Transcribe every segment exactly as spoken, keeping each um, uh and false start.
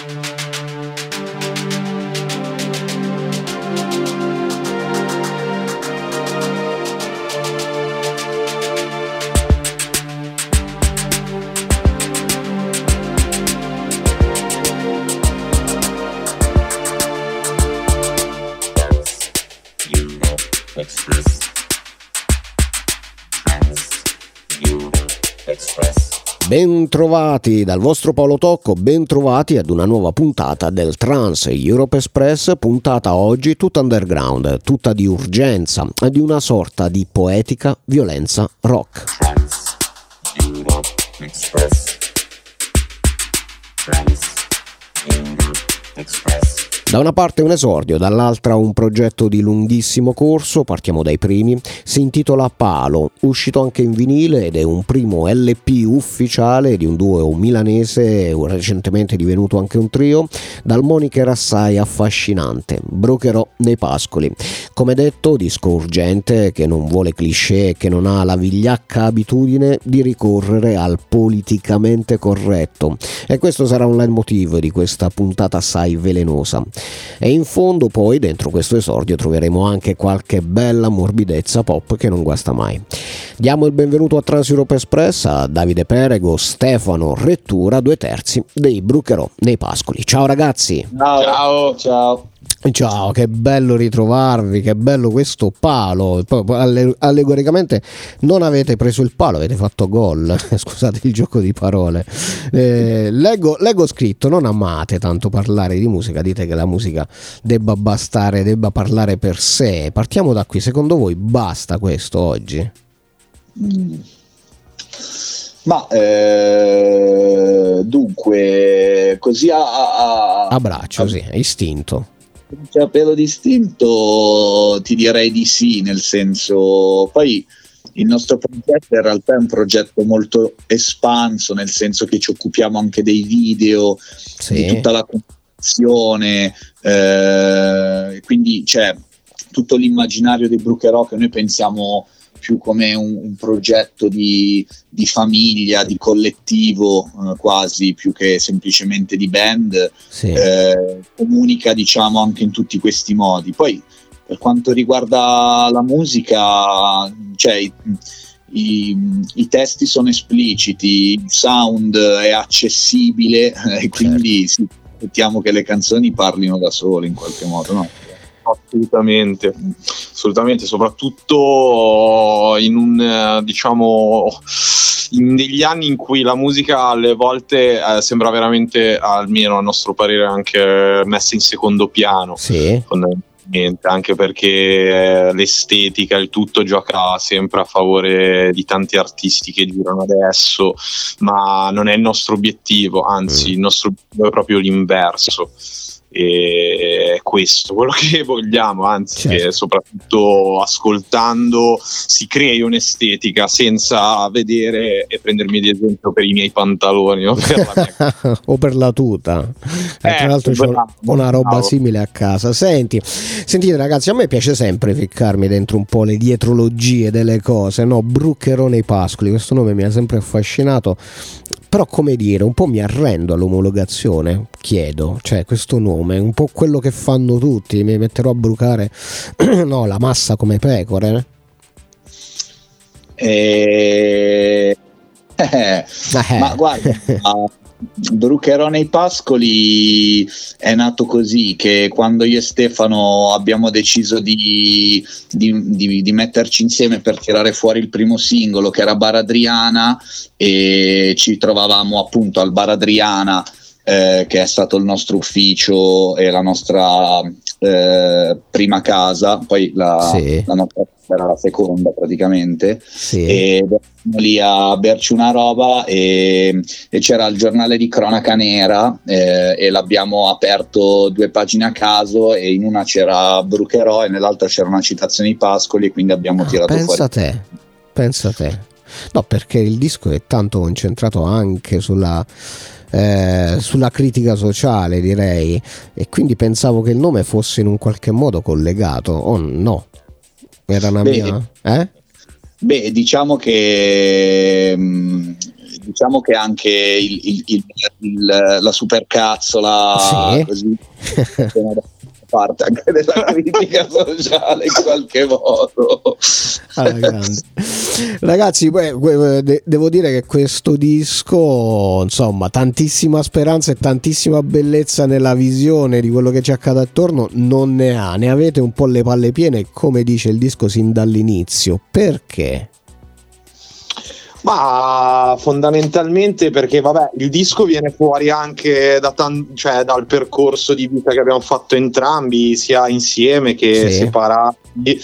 Bentrovati dal vostro Paolo Tocco, bentrovati ad una nuova puntata del Trance Europe Express, puntata oggi tutta underground, tutta di urgenza, di una sorta di poetica violenza rock. Trance Europe Express. Trance Europe Express. Da una parte un esordio, dall'altra un progetto di lunghissimo corso, partiamo dai primi, si intitola Palo, uscito anche in vinile ed è un primo L P ufficiale di un duo milanese, recentemente divenuto anche un trio, dal moniker assai affascinante, Brucherò nei Pascoli. Come detto, disco urgente che non vuole cliché, che non ha la vigliacca abitudine di ricorrere al politicamente corretto, e questo sarà un leitmotiv di questa puntata assai velenosa. E in fondo poi dentro questo esordio troveremo anche qualche bella morbidezza pop che non guasta mai. Diamo il benvenuto a Trance Europe Express a Davide Perego, Stefano Rettura, due terzi dei Brucherò nei Pascoli. Ciao ragazzi. Ciao ciao, ciao. Ciao, che bello ritrovarvi, che bello questo palo. Poi allegoricamente non avete preso il palo, avete fatto gol. Scusate il gioco di parole. Eh, leggo, leggo scritto: non amate tanto parlare di musica, dite che la musica debba bastare, debba parlare per sé. Partiamo da qui, secondo voi basta questo oggi? Mm. Ma eh, dunque, così a, a, a braccio, a, sì, è istinto. Cioè, pelo distinto ti direi di sì, nel senso, poi il nostro progetto in realtà è un progetto molto espanso, nel senso che ci occupiamo anche dei video, sì, di tutta la comunicazione, eh, quindi c'è tutto l'immaginario dei Brucherò che noi pensiamo più come un, un progetto di, di famiglia, di collettivo, eh, quasi più che semplicemente di band, sì. eh, comunica diciamo anche in tutti questi modi. Poi per quanto riguarda la musica, cioè i, i, i testi sono espliciti, il sound è accessibile, eh, e quindi sì, aspettiamo che le canzoni parlino da sole in qualche modo, no? Assolutamente, assolutamente, soprattutto in un diciamo in degli anni in cui la musica alle volte eh, sembra veramente, almeno a nostro parere, anche messa in secondo piano, sì. Fondamentalmente, anche perché l'estetica, il tutto gioca sempre a favore di tanti artisti che girano adesso, ma non è il nostro obiettivo, anzi il nostro obiettivo è proprio l'inverso. E è questo quello che vogliamo, anzi, certo, che soprattutto ascoltando si crei un'estetica senza vedere e prendermi di esempio per i miei pantaloni o per la, mia... o per la tuta, eh, eh, tra l'altro c'ho bravo, una roba bravo. simile a casa. Senti, sentite ragazzi, a me piace sempre ficcarmi dentro un po' le dietrologie delle cose, no? Brucherò nei Pascoli, questo nome mi ha sempre affascinato, però come dire, un po' mi arrendo all'omologazione, chiedo, cioè questo nome è un po' quello che fanno tutti, mi metterò a brucare no, la massa come pecore, eh? Eh, eh. Ma guarda, Brucherò nei Pascoli è nato così, che quando io e Stefano abbiamo deciso di, di, di, di metterci insieme per tirare fuori il primo singolo, che era Bar Adriana, e ci trovavamo appunto al Bar Adriana, Eh, che è stato il nostro ufficio e la nostra eh, prima casa, poi la, sì. la nostra era la seconda praticamente, sì. E eravamo lì a berci una roba e, e c'era il giornale di cronaca nera, eh, e l'abbiamo aperto due pagine a caso, e in una c'era Brucherò e nell'altra c'era una citazione di Pascoli, e quindi abbiamo ah, tirato pensa fuori. Te, pensa te. No, perché il disco è tanto concentrato anche sulla Eh, sulla critica sociale, direi, e quindi pensavo che il nome fosse in un qualche modo collegato, o oh, no? Era una Beh, mia... Eh? Beh, diciamo che mh, diciamo che anche il, il, il, il, la supercazzola, sì, così parte anche della critica sociale in qualche modo. Ah, ragazzi, beh, devo dire che questo disco, insomma, tantissima speranza e tantissima bellezza nella visione di quello che ci accade attorno non ne ha, ne avete un po' le palle piene, come dice il disco sin dall'inizio. Perché? Ma fondamentalmente perché vabbè, il disco viene fuori anche da tan- cioè, dal percorso di vita che abbiamo fatto entrambi, sia insieme che sì, separati,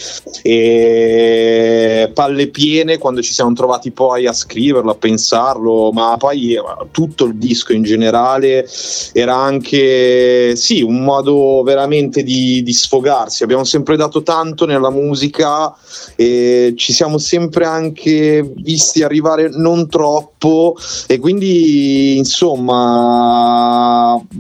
e palle piene quando ci siamo trovati poi a scriverlo, a pensarlo, ma poi tutto il disco in generale era anche sì un modo veramente di, di sfogarsi. Abbiamo sempre dato tanto nella musica e ci siamo sempre anche visti arrivare non troppo, e quindi insomma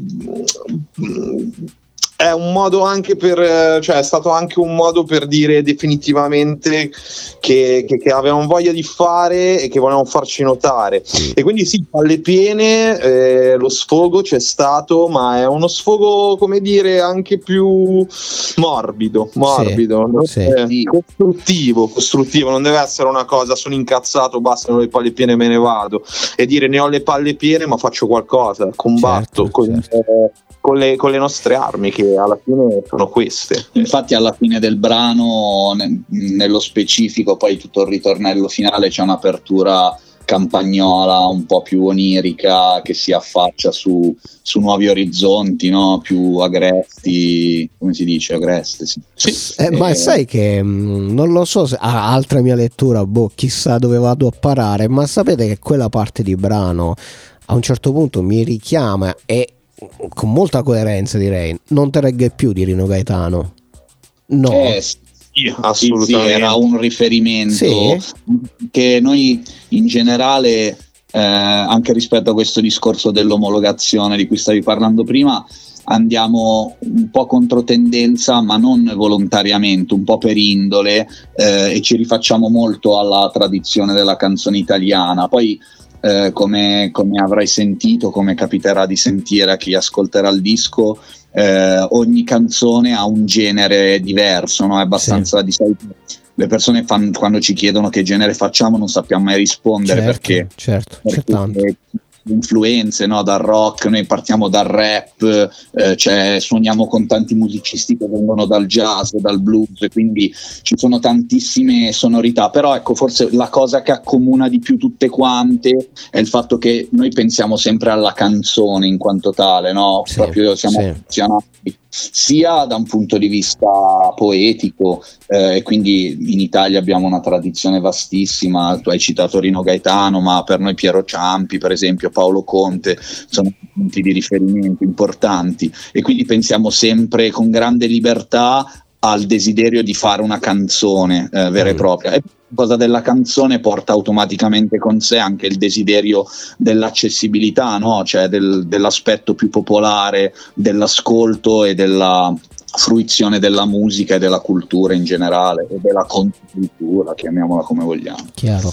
è un modo anche per, cioè è stato anche un modo per dire definitivamente che, che, che avevamo voglia di fare e che volevamo farci notare, e quindi sì, palle piene, eh, lo sfogo c'è stato, ma è uno sfogo, come dire, anche più morbido, morbido, sì, sì. costruttivo, costruttivo, non deve essere una cosa sono incazzato, basta, ho le palle piene, me ne vado, e dire ne ho le palle piene ma faccio qualcosa, combatto, certo, con, certo. Eh, Con le, con le nostre armi, che alla fine sono queste. Infatti alla fine del brano, ne, nello specifico, poi tutto il ritornello finale, c'è un'apertura campagnola un po' più onirica che si affaccia su, su nuovi orizzonti, no? Più agresti, come si dice, agreste, sì. Sì. Eh, ma sai che mh, non lo so se ah, altra mia lettura, boh, chissà dove vado a parare, ma sapete che quella parte di brano a un certo punto mi richiama, e con molta coerenza direi, Non te regge più di Rino Gaetano. No, eh, sì, assolutamente, sì, era un riferimento, sì, che noi in generale eh, anche rispetto a questo discorso dell'omologazione di cui stavi parlando prima andiamo un po' controtendenza, ma non volontariamente, un po' per indole, eh, e ci rifacciamo molto alla tradizione della canzone italiana. Poi Eh, come, come avrai sentito, come capiterà di sentire a chi ascolterà il disco, eh, ogni canzone ha un genere diverso, no? È abbastanza, sì, di solito le persone fanno, quando ci chiedono che genere facciamo non sappiamo mai rispondere, certo, perché, certo, perché c'è tanto. influenze, no? Dal rock, noi partiamo dal rap, eh, cioè suoniamo con tanti musicisti che vengono dal jazz, dal blues, quindi ci sono tantissime sonorità, però ecco, forse la cosa che accomuna di più tutte quante è il fatto che noi pensiamo sempre alla canzone in quanto tale, no? Sì, proprio siamo affezionati, sì, sia da un punto di vista poetico, eh, e quindi in Italia abbiamo una tradizione vastissima. Tu hai citato Rino Gaetano, ma per noi Piero Ciampi, per esempio, Paolo Conte sono punti di riferimento importanti, e quindi pensiamo sempre con grande libertà al desiderio di fare una canzone eh, vera e propria. E cosa della canzone porta automaticamente con sé anche il desiderio dell'accessibilità, no? Cioè del, dell'aspetto più popolare dell'ascolto e della fruizione della musica e della cultura in generale, e della controcultura, chiamiamola come vogliamo. Chiaro.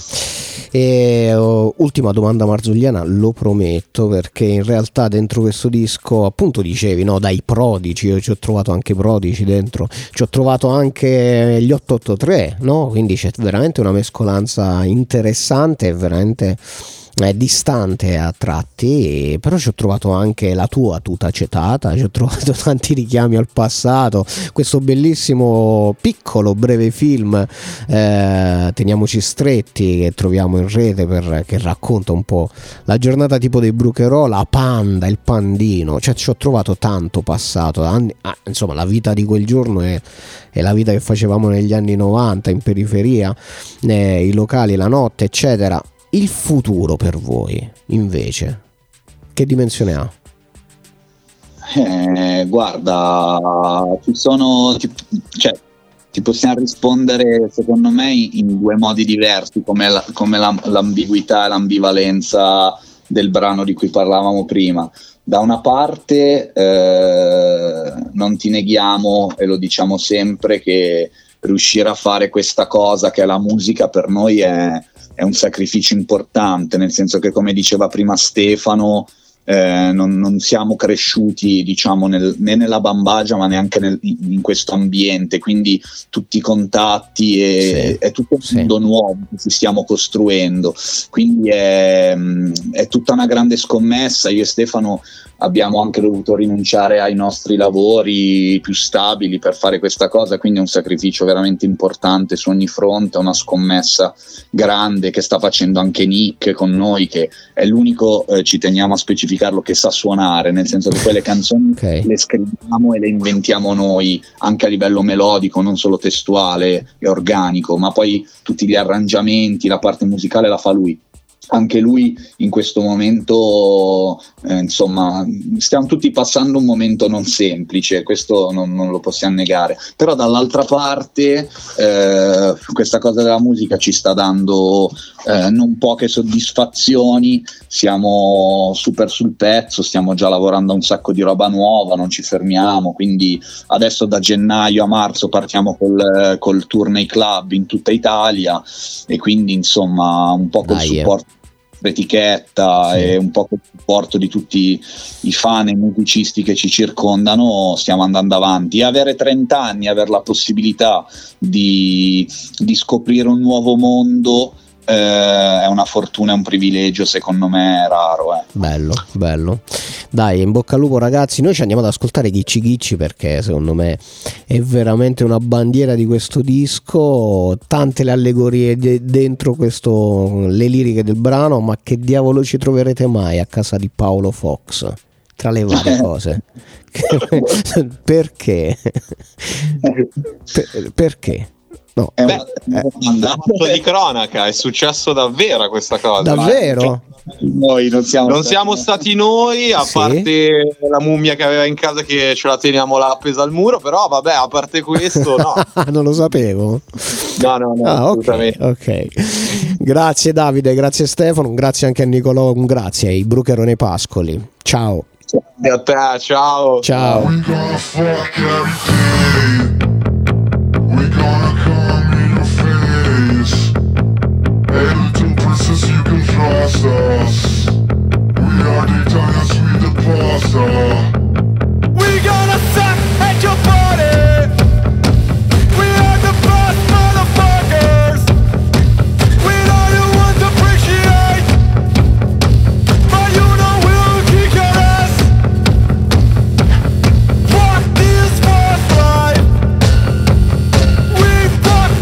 E uh, ultima domanda marzulliana, lo prometto, perché in realtà dentro questo disco, appunto dicevi, no, dai Prodigy, io ci ho trovato anche Prodigy dentro, ci ho trovato anche gli otto otto tre, no? Quindi c'è veramente una mescolanza interessante e veramente è distante a tratti, però ci ho trovato anche la tua tuta acetata, ci ho trovato tanti richiami al passato, questo bellissimo piccolo breve film, eh, Teniamoci stretti, che troviamo in rete, per, che racconta un po' la giornata tipo dei Brucherò, la Panda, il Pandino, cioè ci ho trovato tanto passato, anni, ah, insomma la vita di quel giorno è, è la vita che facevamo negli anni novanta in periferia, eh, i locali, la notte, eccetera. Il futuro per voi, invece, che dimensione ha? Eh, guarda, ci sono, ti, cioè, ti possiamo rispondere secondo me in due modi diversi, come, la, come la, l'ambiguità e l'ambivalenza del brano di cui parlavamo prima. Da una parte eh, non ti neghiamo, e lo diciamo sempre, che riuscire a fare questa cosa che è la musica per noi è è un sacrificio importante, nel senso che, come diceva prima Stefano, Eh, non, non siamo cresciuti, diciamo, nel, né nella Bambagia ma neanche nel, in questo ambiente, quindi tutti i contatti e, sì, è tutto un mondo sì. nuovo che ci stiamo costruendo, quindi è, è tutta una grande scommessa. Io e Stefano abbiamo anche dovuto rinunciare ai nostri lavori più stabili per fare questa cosa, quindi è un sacrificio veramente importante su ogni fronte, una scommessa grande che sta facendo anche Nick con noi, che è l'unico, eh, ci teniamo a specificarlo, che sa suonare, nel senso che quelle canzoni okay. le scriviamo e le inventiamo noi anche a livello melodico, non solo testuale e organico, ma poi tutti gli arrangiamenti, la parte musicale la fa lui. Anche lui in questo momento, eh, insomma, stiamo tutti passando un momento non semplice, questo non, non lo possiamo negare, però dall'altra parte eh, questa cosa della musica ci sta dando eh, non poche soddisfazioni, siamo super sul pezzo, stiamo già lavorando a un sacco di roba nuova, non ci fermiamo, quindi adesso da gennaio a marzo partiamo col, col tour nei club in tutta Italia, e quindi insomma un po' col Dai, supporto etichetta sì. e un po' col supporto di tutti i fan e musicisti che ci circondano stiamo andando avanti. E avere trenta anni, avere la possibilità di, di scoprire un nuovo mondo eh, è una fortuna, è un privilegio, secondo me raro. Eh. Bello, bello. Dai, in bocca al lupo ragazzi, noi ci andiamo ad ascoltare Ghicci Ghicci perché secondo me è veramente una bandiera di questo disco, tante le allegorie de- dentro questo, le liriche del brano, ma che diavolo ci troverete mai a casa di Paolo Fox? Tra le varie cose. Perché? Per- perché? No. È Beh, una eh. di cronaca, è successo davvero questa cosa. Davvero? Noi non siamo, non stati, siamo stati noi, a sì. parte la mummia che aveva in casa che ce la teniamo là appesa al muro, però vabbè, a parte questo no. Non lo sapevo. No, no, no. Ah, ok, ok. Grazie Davide, grazie Stefano, grazie anche a Nicolò, grazie ai Brucherone Pascoli. Ciao. E a te, ciao. Ciao. We're gonna come in your face. Headed to places you can trust us. We are the giants with the pasta. We gonna suck at your party. We are the best motherfuckers. We know you want to appreciate, but you know we'll kick your ass. Fuck this first life. We fuck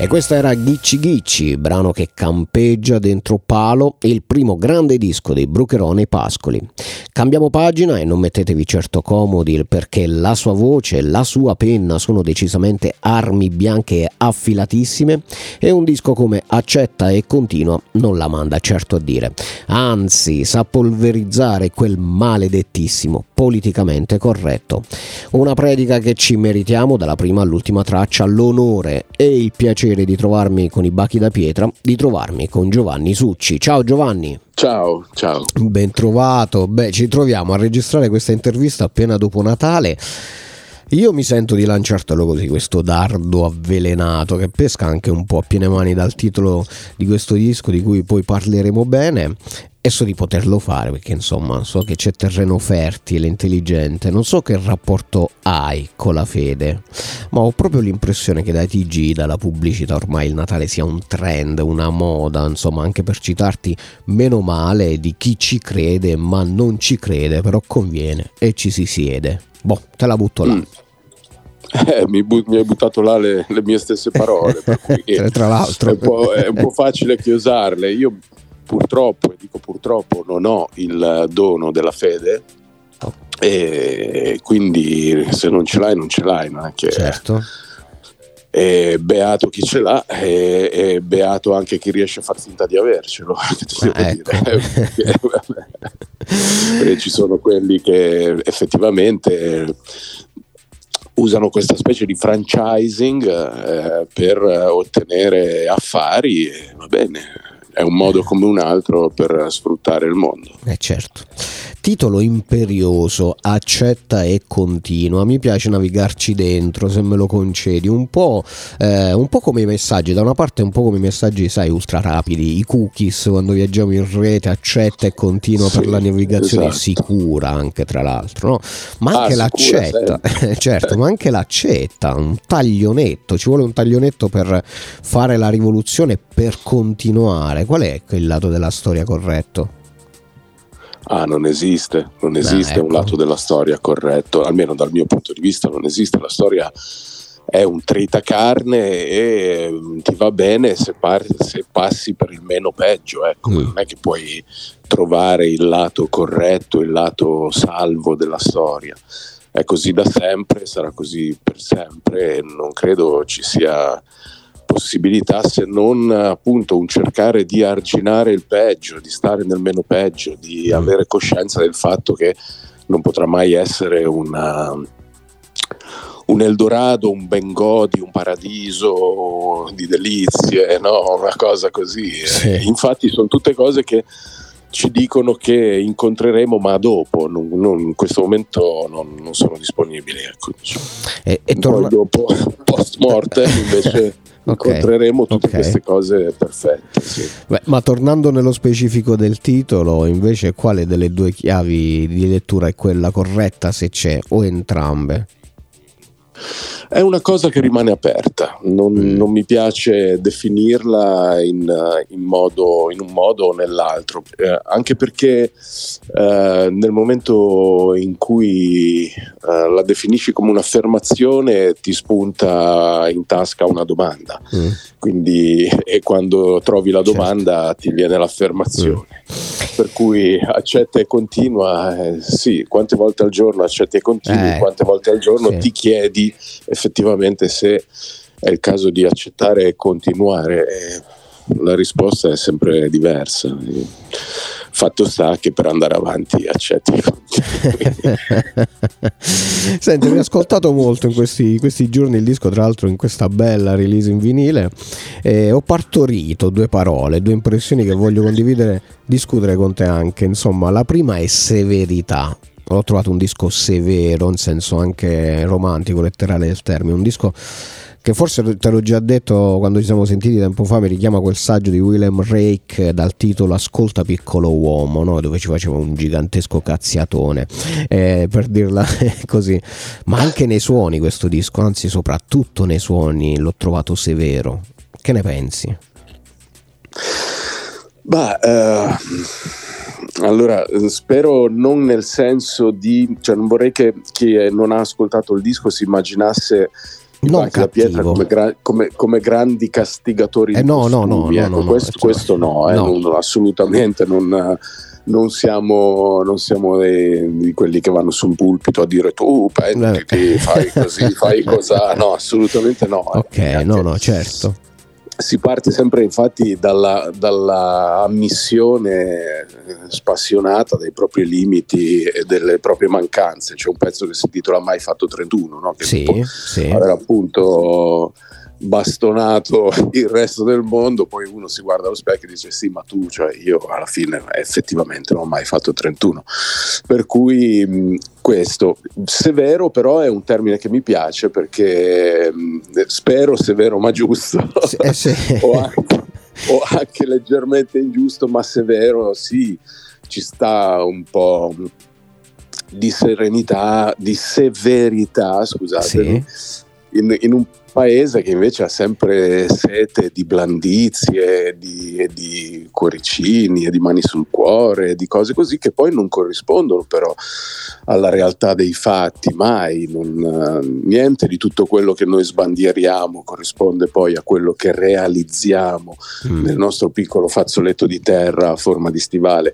E questa era Ghicci Ghicci, brano che campeggia dentro Palo, il primo grande disco dei Brucherone e Pascoli. Cambiamo pagina e non mettetevi certo comodi, perché la sua voce e la sua penna sono decisamente armi bianche e affilatissime, e un disco come Accetta e Continua non la manda certo a dire. Anzi, sa polverizzare quel maledettissimo politicamente corretto. Una predica che ci meritiamo dalla prima all'ultima traccia, l'onore e il piacere di trovarmi con i bachi da pietra, di trovarmi con Giovanni Succi. Ciao Giovanni. Ciao, ciao. Ben trovato. Beh, ci troviamo a registrare questa intervista appena dopo Natale. Io mi sento di lanciartelo così, questo dardo avvelenato che pesca anche un po' a piene mani dal titolo di questo disco, di cui poi parleremo bene, e so di poterlo fare perché insomma so che c'è terreno fertile, intelligente. Non so che rapporto hai con la fede, ma ho proprio l'impressione che dai T G, dalla pubblicità, ormai il Natale sia un trend, una moda, insomma, anche per citarti, meno male di chi ci crede ma non ci crede, però conviene e ci si siede. Boh, te la butto là. Mm. Eh, mi, bu- mi hai buttato là le, le mie stesse parole, per cui tra l'altro è un, po', è un po' facile chiosarle. Io purtroppo, e dico purtroppo, non ho il dono della fede, oh. E quindi se non ce l'hai non ce l'hai, non è che... Certo. E beato chi ce l'ha, e, e beato anche chi riesce a far finta di avercelo. Che ah, ecco. dire. Perché ci sono quelli che effettivamente usano questa specie di franchising eh, per ottenere affari, e va bene, è un modo come un altro per sfruttare il mondo. Eh certo. Titolo imperioso, Accetta e Continua. Mi piace navigarci dentro, se me lo concedi, un po', eh, un po' come i messaggi, da una parte un po' come i messaggi, sai, ultra rapidi, i cookies quando viaggiamo in rete, accetta e continua, sì, per la navigazione, esatto. Sicura anche, tra l'altro, no? Ma anche ah, l'accetta, sicura, certo, ma anche l'accetta, un taglionetto, ci vuole un taglionetto per fare la rivoluzione, per continuare. Qual è quel lato della storia corretto? Ah, non esiste, non esiste ah, ecco. un lato della storia corretto, almeno dal mio punto di vista non esiste. La storia è un tritacarne e ti va bene se, par- se passi per il meno peggio, ecco. Mm. Non è che puoi trovare il lato corretto, il lato salvo della storia. È così da sempre, sarà così per sempre, e non credo ci sia possibilità se non appunto un cercare di arginare il peggio, di stare nel meno peggio, di avere coscienza del fatto che non potrà mai essere una, un Eldorado, un Bengodi, un paradiso di delizie, no? Una cosa così. Sì. Infatti sono tutte cose che ci dicono che incontreremo, ma dopo, non, non, in questo momento non, non sono disponibili, ecco. E, e torna... Poi dopo, post morte, invece incontreremo okay, tutte okay. queste cose perfette, sì. Beh, ma tornando nello specifico del titolo, invece, quale delle due chiavi di lettura è quella corretta, se c'è, o entrambe? È una cosa che rimane aperta, non, mm. non mi piace definirla in, in, modo, in un modo o nell'altro, eh, anche perché eh, nel momento in cui eh, la definisci come un'affermazione ti spunta in tasca una domanda, mm. quindi e quando trovi la domanda, certo, ti viene l'affermazione. Mm. Per cui accetta e continua, eh, sì, quante volte al giorno accetti e continui, eh, quante volte al giorno sì. ti chiedi effettivamente se è il caso di accettare e continuare, e la risposta è sempre diversa. Fatto sta che per andare avanti accetti e continui. Senti, mi ho ascoltato molto in questi, questi giorni il disco, tra l'altro in questa bella release in vinile, e ho partorito due parole, due impressioni che voglio condividere, discutere con te anche. Insomma, la prima è severità. Ho trovato un disco severo, in senso anche romantico, letterale del termine, un disco che forse te l'ho già detto quando ci siamo sentiti tempo fa, mi richiama quel saggio di William Rake dal titolo Ascolta piccolo uomo, no? Dove ci faceva un gigantesco cazziatone, eh, per dirla così. Ma anche nei suoni questo disco, anzi soprattutto nei suoni, l'ho trovato severo. Che ne pensi? Bah, uh... allora spero non nel senso di, cioè non vorrei che chi non ha ascoltato il disco si immaginasse non da pietra come, gra- come, come grandi castigatori eh di no, costumi, no, no, ecco, no, no, questo, no, questo no, eh, no. non, assolutamente non, non siamo, non siamo dei, di quelli che vanno sul pulpito a dire tu pentiti, fai così, fai cos'ha, no, assolutamente no. Ok, eh, no, no, certo. Si parte sempre infatti dalla, dalla ammissione spassionata dei propri limiti e delle proprie mancanze. C'è un pezzo che si intitola Mai fatto trentuno, no? Che sì, può sì. aver appunto bastonato il resto del mondo, poi uno si guarda allo specchio e dice sì, ma tu, cioè io alla fine effettivamente non ho mai fatto trentuno, per cui mh, questo severo però è un termine che mi piace perché mh, spero severo ma giusto eh sì. o, anche, o anche leggermente ingiusto ma severo, sì, ci sta un po' di serenità, di severità, scusate, sì. in, in un paese che invece ha sempre sete di blandizie, di, e di cuoricini e di mani sul cuore, di cose così che poi non corrispondono però alla realtà dei fatti, mai, non, niente di tutto quello che noi sbandieriamo corrisponde poi a quello che realizziamo mm. nel nostro piccolo fazzoletto di terra a forma di stivale,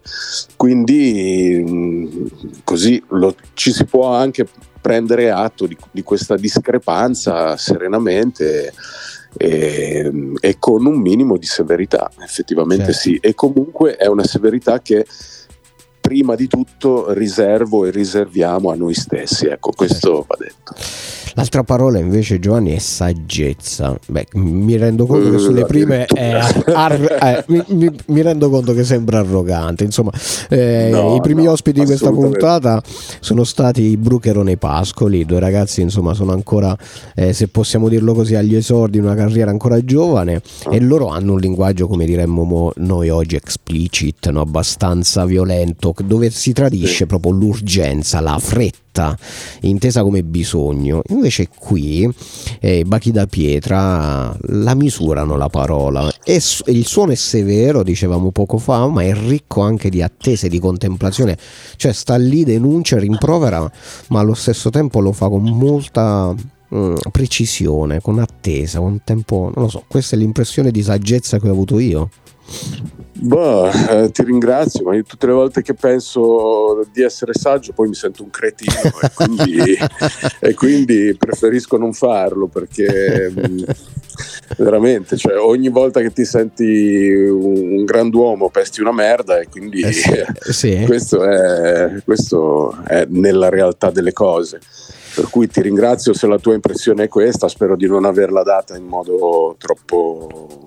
quindi così lo, ci si può anche prendere atto di, di questa discrepanza serenamente e, e con un minimo di severità, effettivamente certo. Sì, e comunque è una severità che prima di tutto riservo e riserviamo a noi stessi, ecco, questo va detto. L'altra parola invece, Giovanni, è saggezza. Beh, mi rendo conto che sulle prime è ar- eh, mi, mi, mi rendo conto che sembra arrogante. Insomma, eh, no, i primi no, ospiti di questa puntata sono stati i Brucherone Pascoli, due ragazzi, insomma, sono ancora, eh, se possiamo dirlo così, agli esordi di una carriera ancora giovane, ah. e loro hanno un linguaggio, come diremmo mo, noi oggi, explicit, no? Abbastanza violento, dove si tradisce sì. proprio l'urgenza, la fretta, intesa come bisogno. Invece qui eh, Bachi da Pietra la misurano la parola e il suono è severo, dicevamo poco fa, ma è ricco anche di attese, di contemplazione, cioè sta lì, denuncia, rimprovera, ma allo stesso tempo lo fa con molta mm, precisione, con attesa, con tempo, non lo so, questa è l'impressione di saggezza che ho avuto io. Boh, eh, ti ringrazio, ma io tutte le volte che penso di essere saggio poi mi sento un cretino e quindi, e quindi preferisco non farlo, perché mh, veramente, cioè, ogni volta che ti senti un, un grand'uomo pesti una merda, e quindi eh sì, sì. questo, è, questo è nella realtà delle cose. Per cui ti ringrazio se la tua impressione è questa, spero di non averla data in modo troppo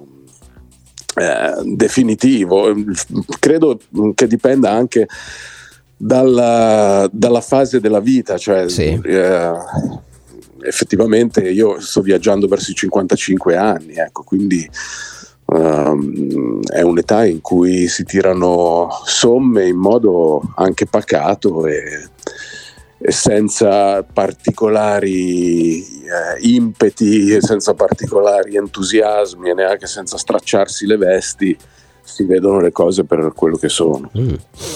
Eh, definitivo. Credo che dipenda anche dalla, dalla fase della vita, cioè sì. eh, effettivamente io sto viaggiando verso i cinquantacinque anni, ecco, quindi um, è un'età in cui si tirano somme in modo anche pacato e e senza particolari eh, impeti, senza particolari entusiasmi e neanche senza stracciarsi le vesti, si vedono le cose per quello che sono. Mm.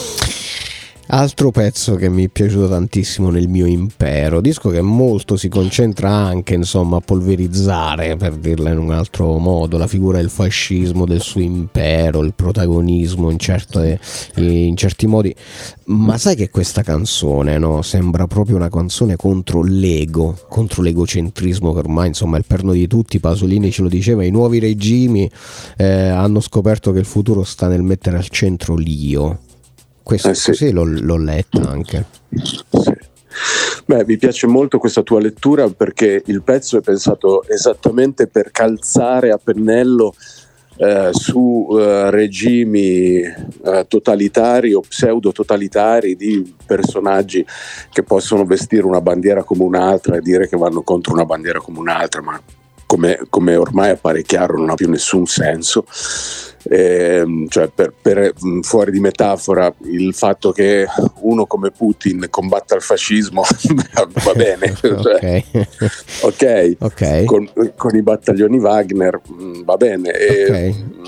Altro pezzo che mi è piaciuto tantissimo nel mio impero, disco che molto si concentra anche, insomma, a polverizzare, per dirla in un altro modo, la figura del fascismo, del suo impero, il protagonismo in, certe, in certi modi. Ma sai che questa canzone, no, sembra proprio una canzone contro l'ego, contro l'egocentrismo, che ormai, insomma, è il perno di tutti. Pasolini ce lo diceva, i nuovi regimi eh, hanno scoperto che il futuro sta nel mettere al centro l'io. Questo eh sì. Così l'ho, l'ho letta anche. Sì. Beh, mi piace molto questa tua lettura, perché il pezzo è pensato esattamente per calzare a pennello eh, su eh, regimi eh, totalitari o pseudo-totalitari di personaggi che possono vestire una bandiera come un'altra e dire che vanno contro una bandiera come un'altra, ma come, come ormai appare chiaro non ha più nessun senso. Eh, cioè per, per fuori di metafora, il fatto che uno come Putin combatta il fascismo va bene, cioè, ok, okay. Con, con i battaglioni Wagner va bene, okay. e,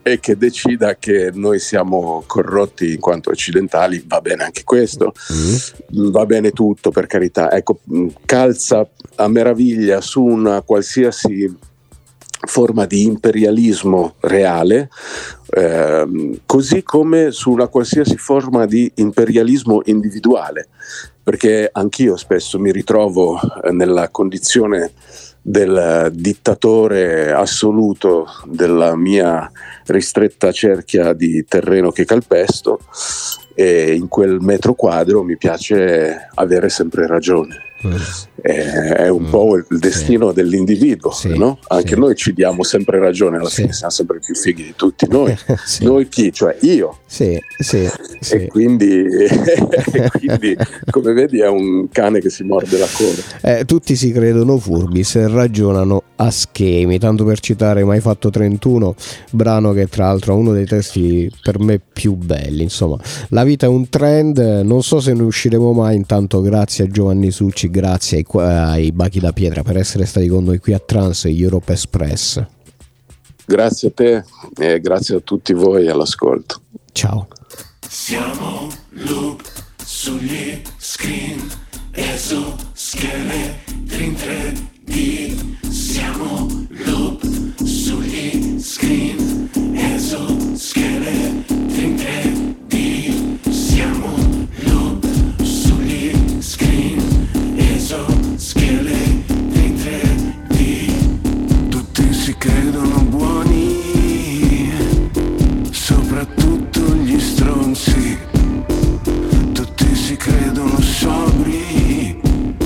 e che decida che noi siamo corrotti in quanto occidentali, va bene anche questo, mm. va bene tutto, per carità, ecco, calza a meraviglia su una qualsiasi forma di imperialismo reale, ehm, così come su una qualsiasi forma di imperialismo individuale, perché anch'io spesso mi ritrovo nella condizione del dittatore assoluto della mia ristretta cerchia di terreno che calpesto, e in quel metro quadro mi piace avere sempre ragione. Mm. È un mm. po' il destino sì. dell'individuo, sì, no? Anche sì. noi ci diamo sempre ragione, alla sì. fine siamo sempre più fighi di tutti noi. sì. Noi chi? Cioè io. Sì, sì, sì. E quindi, e quindi come vedi è un cane che si morde la coda. Eh, tutti si credono furbi se ragionano a schemi, tanto per citare Mai fatto trentuno, brano che tra l'altro ha uno dei testi per me più belli. Insomma, la vita è un trend, non so se ne usciremo mai. Intanto grazie a Giovanni Succi, grazie ai, ai Bachi da Pietra per essere stati con noi qui a Trans Europe Express. Grazie a te e grazie a tutti voi all'ascolto. Ciao. Siamo loop sugli screen, esoscheletri in tre D. Siamo loop sugli screen, esoscheletri in tre D. Siamo loop sugli screen, esoscheletri in tre D. Tutti si credono buoni, soprattutto gli stronzi. Tutti si credono sobri,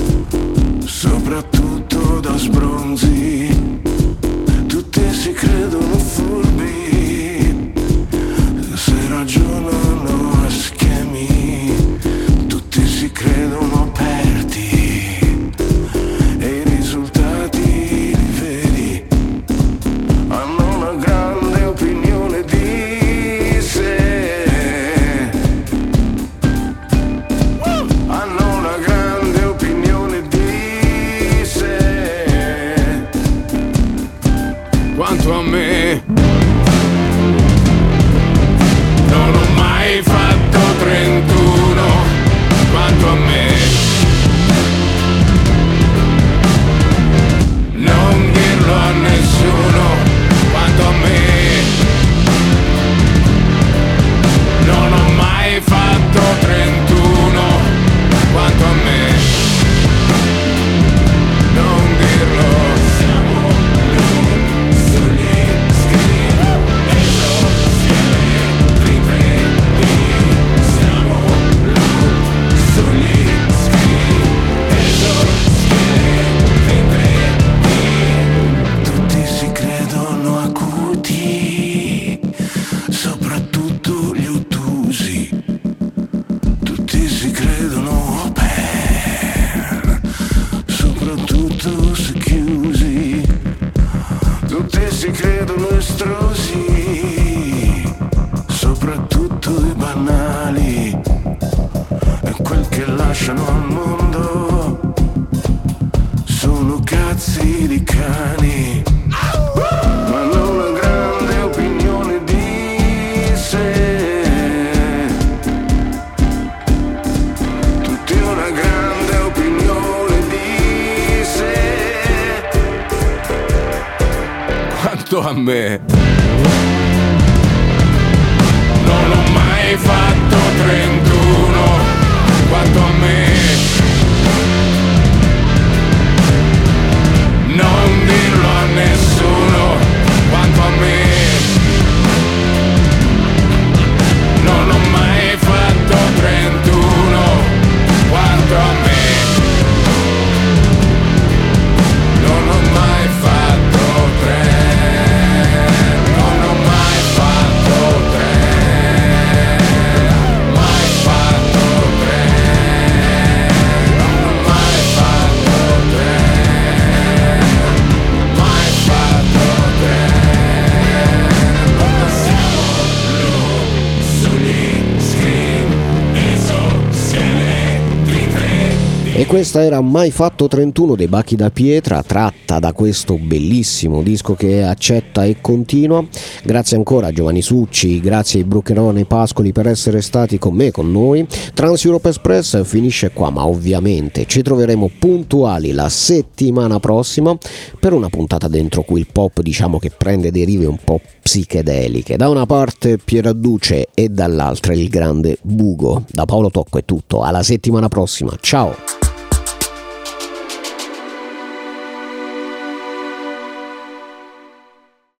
soprattutto da sbronzi. Tutti si credono furbi, se ragionano a schemi. Tutti si credono aperti e i risultati li vedi. Hanno una grande opinione di sé, hanno una grande opinione di sé. Quanto a me, non ho mai fatto trentuno. Quanto a me, non dirlo a nessuno. Quanto a me, non ho mai fatto trentuno. Quanto a me, non dirlo. Siamo loop sugli screen, esoscheletri in tre D. Siamo loop sugli screen, esoscheletri in tre D. Tutti si credono acuti, soprattutto gli ottusi. Tutti si credono open, soprattutto se chiusi. Tutti si credono estrosi, soprattutto i banali. E quel che lasciano al mondo sono cazzi di cani. Ma hanno una grande opinione di sé. Tutti una grande opinione di sé. Quanto a me, non ho mai fatto trentuno. Quanto a me, non dirlo a nessuno. Quanto a me, non ho mai fatto trentuno. Quanto a me, non ho mai fatto tre. Non ho mai fatto tre. Mai fatto tre. Non ho mai fatto tre. Mai fatto tre. E questa era Mai fatto trentuno dei Bacchi da Pietra, tratta da questo bellissimo disco che accetta e continua. Grazie ancora a Giovanni Succi, grazie ai Brucherone e Pascoli per essere stati con me, con noi. Trans Europe Express finisce qua, ma ovviamente ci troveremo puntuali la settimana prossima per una puntata dentro cui il pop, diciamo che prende derive un po' psichedeliche. Da una parte Pieradduce e dall'altra il grande Bugo. Da Paolo Tocco è tutto, alla settimana prossima, ciao!